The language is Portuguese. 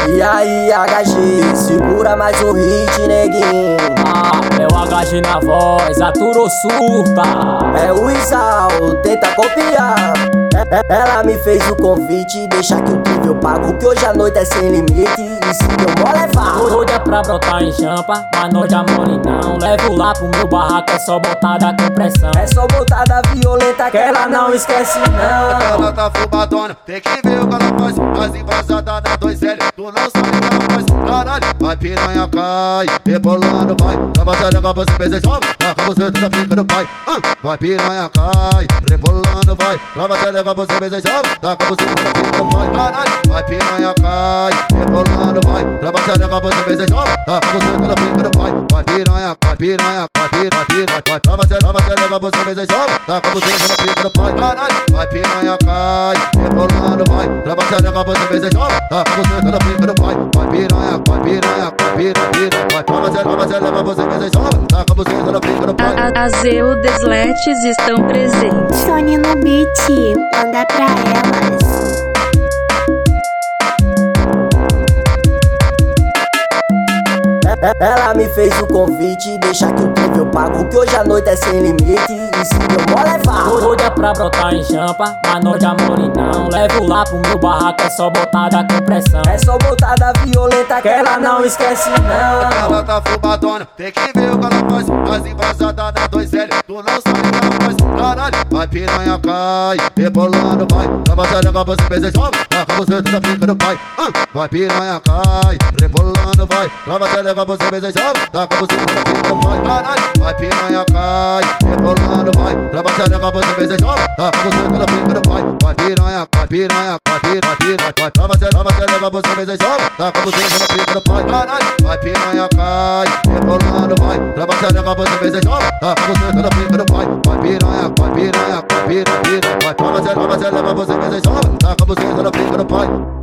E aí, HG, segura mais um hit, neguinho. É o HG na voz, aturou surta. É o Isal, tenta copiar. Ela me fez o convite, deixa que o clipe eu pago, que hoje a noite é sem limite. E se eu vou levar, Hoje é pra brotar em champa, mas nós já mole não. Levo lá pro meu barraco, é só botada com pressão. é só botada violenta que ela não esquece não. Ela tá fumadona, tem que ver o que ela faz. As embasadas na 2L, tu não sabe o que ela faz. Caralho, vai piranha cai, rebolando vai. Rapaziada, com você fez esse homem, com você toda fica do pai. Vai piranha cai, rebolando vai. Rapaziada, com você fez esse homem, com você toda fica do pai. Caralho, vai piranha cai, rebolando vai. Rapaziada, com você fez esse homem, com você toda fica do pai. Vai piranha, vai piranha, vai piranha, vai. Rapaziada, com você fez esse homem, com você toda fica do pai. Caralho, vai piranha cai, rebolando vai. Rapaziada, com você fez esse homem, com você toda fica do pai. Vai piranha, vai piranha, vai piranha, vai. Rapaziada, com você fez esse homem, com você toda fica do pai. As Eudesletes estão presentes. Sony no beat, manda pra elas. Ela me fez o convite, deixa que o clipe eu pago, que hoje a noite é sem limite. E se eu vou levar, Hoje é pra brotar em champa, mas nós já mole não. Levo lá pro meu barraco, é só botada com pressão. é só botada violenta que ela não esquece não. Ela tá fumadona, tem que ver o que ela faz. As embasadas na 2L, tu não sabe o que ela faz. Caralho, vai piranha cai, rebolando vai. Rapaziada, com você fez esse homem, com você toda fica do pai. Vai piranha cai, rebolando vai. Rapaziada, com você fez esse homem, com você toda fica do pai. Caralho, vai piranha cai, rebolando vai. Rapaziada, com você fez esse homem, com você toda fica do pai. Vai piranha, vai piranha, vai piranha, vai. Rapaziada, com você fez esse homem, com você toda fica do pai. Caralho, vai piranha cai, rebolando vai. Rapaziada, com você fez esse homem, com você toda fica do pai. Vai piranha, vai piranha, vai piranha, vai. Rapaziada, com você fez esse homem, com você toda fica do pai.